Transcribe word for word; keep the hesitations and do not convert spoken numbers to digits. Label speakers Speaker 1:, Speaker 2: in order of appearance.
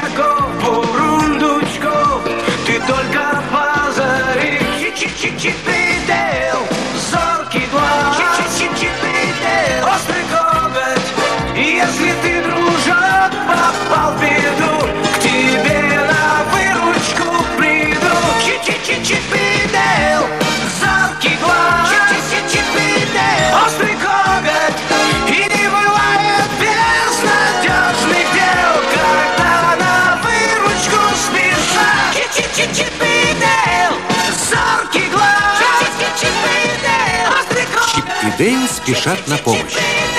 Speaker 1: Бурундучков, бурундучков, ты только позови. Чип-чип-чип и Дейл, зоркий глаз, чип-чип-чип и Дейл, острый коготь. Если ты, дружок, попал в беду, к тебе на выручку приду. Чип-чип-чип и Дейл, зоркий глаз, чип-чип-чип и Дейл, острый коготь. И не бывает безнадежных дел, когда на выручку спешат. Чип-чип-чип и Дейл, зоркий глаз, чип-чип и Дейл, острый коготь.
Speaker 2: Чип и Дейл спешат на помощь.